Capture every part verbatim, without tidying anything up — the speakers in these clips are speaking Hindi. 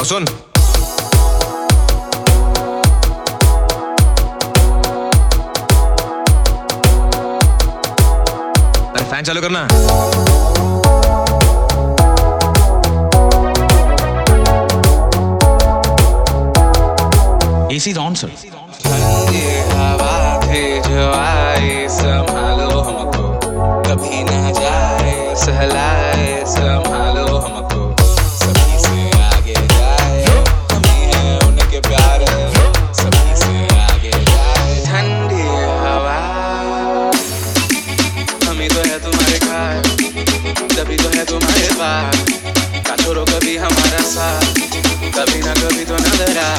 सुन। अरे फैन चालू करना। AC on sir. ठंडी हवा थी जो आई संभालो हमको, कभी ना जाए सहलाए संभालो हमको, सभी से आगे जाए हम ही हैं उनके प्यार, सभी से आगे जाए। ठंडी हवा हम ही तो है तुम्हारे घर, तभी तो है तुम्हारे पास, का छोड़ो कभी हमारा साथ, कभी ना कभी तो नजर आ।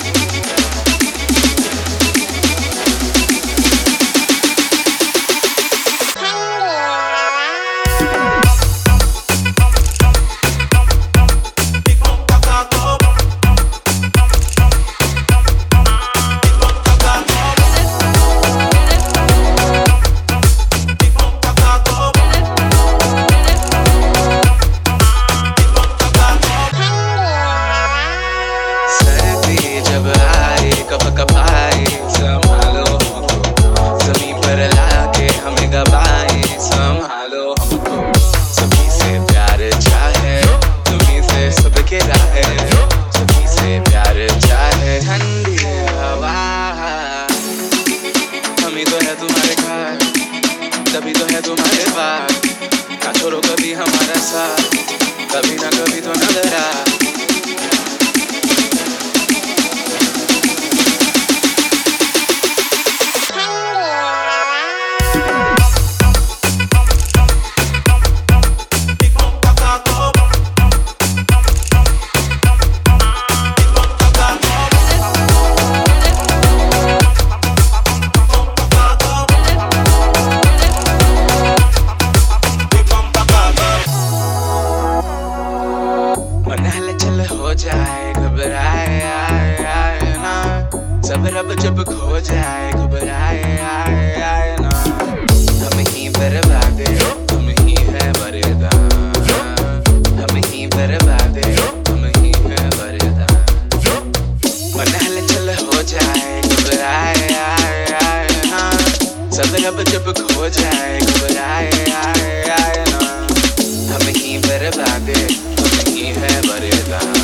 जब आए कब कब आए संभालो हमको, जमीन पर लाके हमें गवाए संभालो हमको, सभी से प्यार चाहे तुम्हीं से सबके राहे, सभी से प्यार चाहे। ठंडी हवा हम ही तो है तुम्हारे घर, तभी तो है तुम्हारे पास, ना छोड़ो कभी हमारा साथ, कभी ना कभी तो नजर आ। चल हो जाए घबराए आए आए ना, सब रब जब खो जाए घबराए आए आए ना, हम ही बर्बादे हम ही है वरदान, हम ही बर्बादे हम ही है वरदान। मन हलचल हो जाए घबराए आए आए ना, सब रब जब खो जाए घबराए आए आए ना, हम ही बर्बादे हम ही है वरदान।